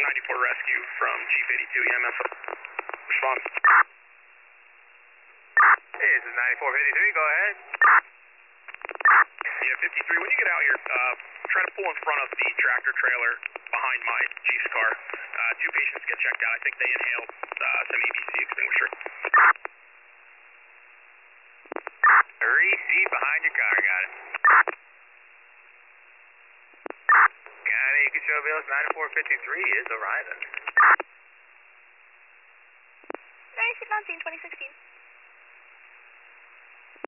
94 rescue from Chief 82 EMS. Respond. Hey, this is 9453, go ahead. Yeah, 53, when you get out here, try to pull in front of the tractor trailer behind my Chief's car. Two patients get checked out. I think they inhaled some ABC extinguisher. Receipt behind your car, got it. County, you can show Bills 9453 is arriving. Very 2016.